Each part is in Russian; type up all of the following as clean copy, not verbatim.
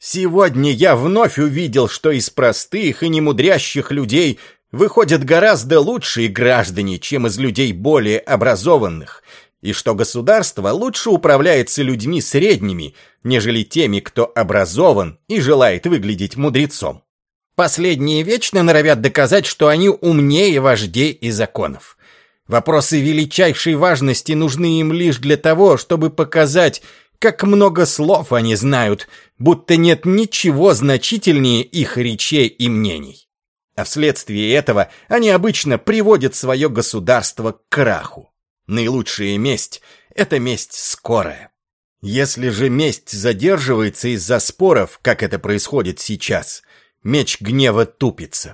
Сегодня я вновь увидел, что из простых и немудрящих людей выходят гораздо лучшие граждане, чем из людей более образованных, и что государство лучше управляется людьми средними, нежели теми, кто образован и желает выглядеть мудрецом. Последние вечно норовят доказать, что они умнее вождей и законов. Вопросы величайшей важности нужны им лишь для того, чтобы показать, как много слов они знают, будто нет ничего значительнее их речей и мнений. А вследствие этого они обычно приводят свое государство к краху. Наилучшая месть — это месть скорая. Если же месть задерживается из-за споров, как это происходит сейчас, меч гнева тупится.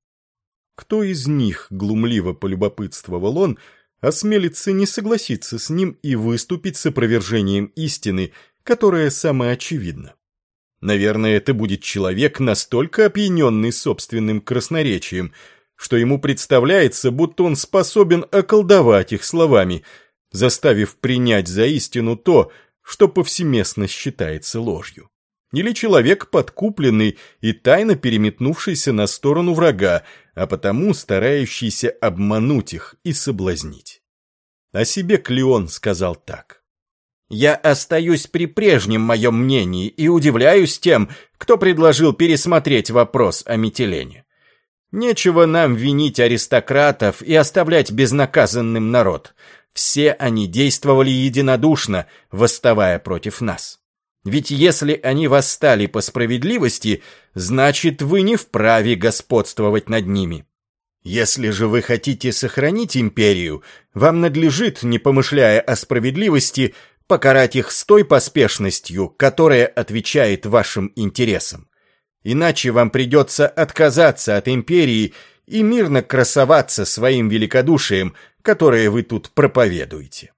Кто из них, глумливо полюбопытствовал он, осмелится не согласиться с ним и выступить с опровержением истины, которая самоочевидна? Наверное, это будет человек, настолько опьяненный собственным красноречием, что ему представляется, будто он способен околдовать их словами, заставив принять за истину то, что повсеместно считается ложью. Или человек, подкупленный и тайно переметнувшийся на сторону врага, а потому старающийся обмануть их и соблазнить. О себе Клеон сказал так: «Я остаюсь при прежнем моем мнении и удивляюсь тем, кто предложил пересмотреть вопрос о Митилене. Нечего нам винить аристократов и оставлять безнаказанным народ. Все они действовали единодушно, восставая против нас. Ведь если они восстали по справедливости, значит, вы не вправе господствовать над ними. Если же вы хотите сохранить империю, вам надлежит, не помышляя о справедливости, покарать их с той поспешностью, которая отвечает вашим интересам. Иначе вам придется отказаться от империи и мирно красоваться своим великодушием, которое вы тут проповедуете».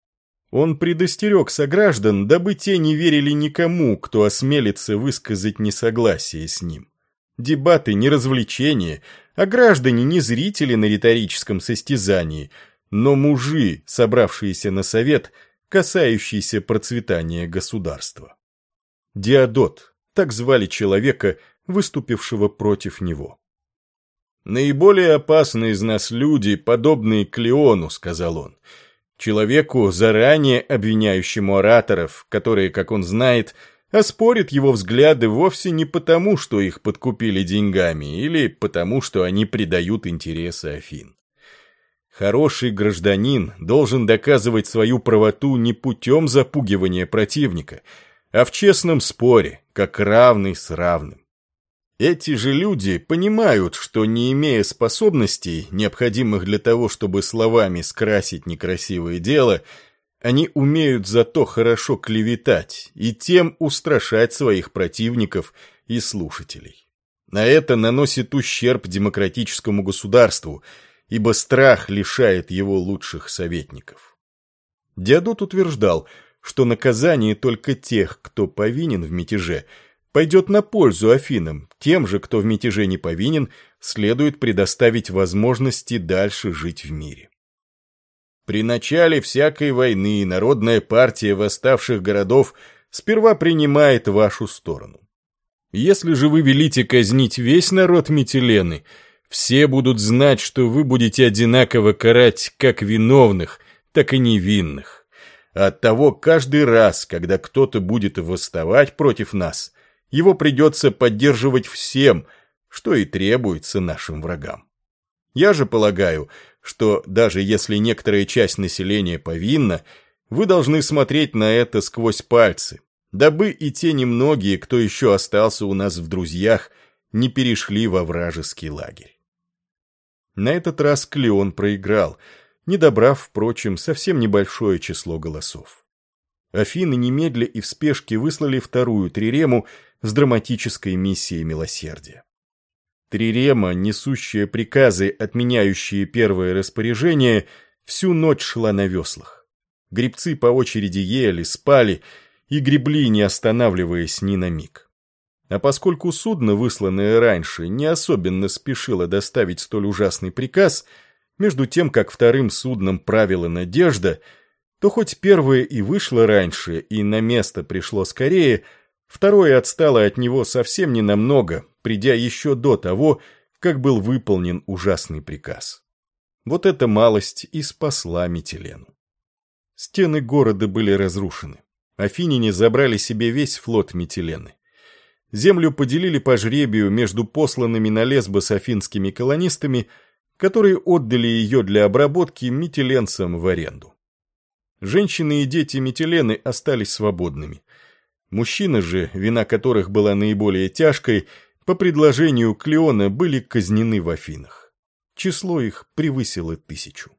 Он предостерег сограждан, дабы те не верили никому, кто осмелится высказать несогласие с ним. Дебаты не развлечение, а граждане не зрители на риторическом состязании, но мужи, собравшиеся на совет, касающийся процветания государства. Диодот, так звали человека, выступившего против него. «Наиболее опасные из нас люди, подобные Клеону», — сказал он, — человеку, заранее обвиняющему ораторов, которые, как он знает, оспорят его взгляды вовсе не потому, что их подкупили деньгами, или потому, что они предают интересы Афин. Хороший гражданин должен доказывать свою правоту не путем запугивания противника, а в честном споре, как равный с равным. Эти же люди понимают, что, не имея способностей, необходимых для того, чтобы словами скрасить некрасивое дело, они умеют зато хорошо клеветать и тем устрашать своих противников и слушателей. А это наносит ущерб демократическому государству, ибо страх лишает его лучших советников. Диодот утверждал, что наказание только тех, кто повинен в мятеже, пойдет на пользу Афинам, тем же, кто в мятеже не повинен, следует предоставить возможности дальше жить в мире. При начале всякой войны народная партия восставших городов сперва принимает вашу сторону. Если же вы велите казнить весь народ Митилены, все будут знать, что вы будете одинаково карать как виновных, так и невинных. А оттого каждый раз, когда кто-то будет восставать против нас, его придется поддерживать всем, что и требуется нашим врагам. Я же полагаю, что даже если некоторая часть населения повинна, вы должны смотреть на это сквозь пальцы, дабы и те немногие, кто еще остался у нас в друзьях, не перешли во вражеский лагерь. На этот раз Клеон проиграл, не добрав, впрочем, совсем небольшое число голосов. Афины немедля и в спешке выслали вторую трирему с драматической миссией милосердия. Трирема, несущая приказы, отменяющие первое распоряжение, всю ночь шла на веслах. Гребцы по очереди ели, спали и гребли, не останавливаясь ни на миг. А поскольку судно, высланное раньше, не особенно спешило доставить столь ужасный приказ, между тем, как вторым судном правила «Надежда», то хоть первое и вышло раньше, и на место пришло скорее, Второе отстало от него совсем ненамного, придя еще до того, как был выполнен ужасный приказ. Вот эта малость и спасла Митилену. Стены города были разрушены. Афиняне забрали себе весь флот Митилены. Землю поделили по жребию между посланными на Лесбос афинскими колонистами, которые отдали ее для обработки митиленцам в аренду. Женщины и дети Митилены остались свободными. Мужчины же, вина которых была наиболее тяжкой, по предложению Клеона были казнены в Афинах. Число их превысило 1000.